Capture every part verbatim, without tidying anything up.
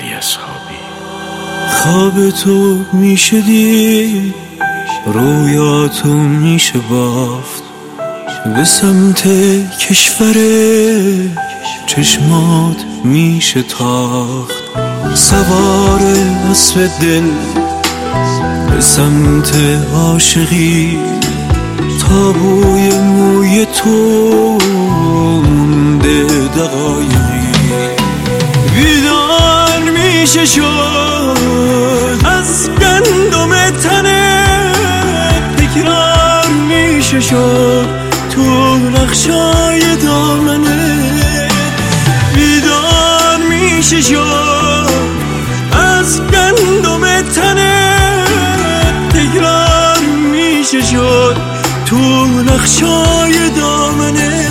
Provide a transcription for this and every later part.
اصحابی. خواب تو میشه دید، رویاتو میشه بافت، به سمت کشور چشمات میشه تاخت، سوار اسب دل به سمت عاشقی، تابوی موی تو مونده دقایقی. بیدار میشه شد از گندم تنت، تکرار میشه شد تو نقشای دامنت. بیدار میشه شد از گندم تنت، تکرار میشه شد تو نقشای دامنه.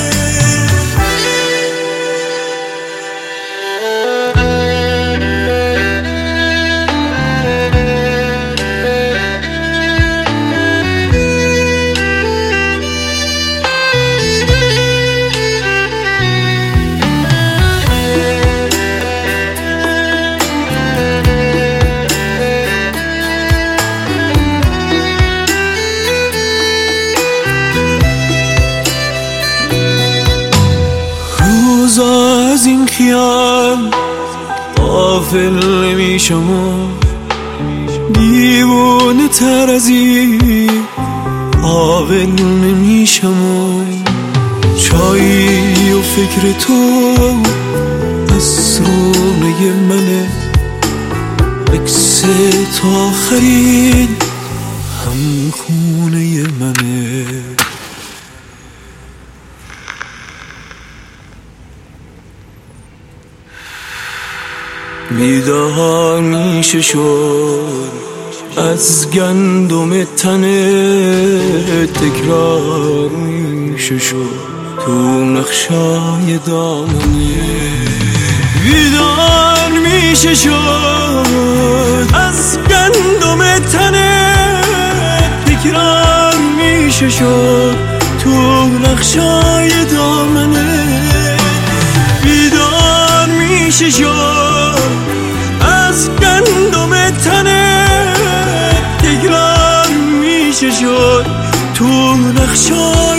از این خیال غافل نمیشم و دیوانه تر از این قابل نمیشم و چایی و فکر تو از رونه منه، عکس تا آخرین هم خونه منه. بیدار میشه شد از گندم تنه، تکرار میشه شد تو نقشای دامنه. بیدار میشه شد از گندم تنه، تکرار میشه شد تو نقشای دامنه. بیدار میشه شد از گندم تنه، تکرار میشه شد تو نقشای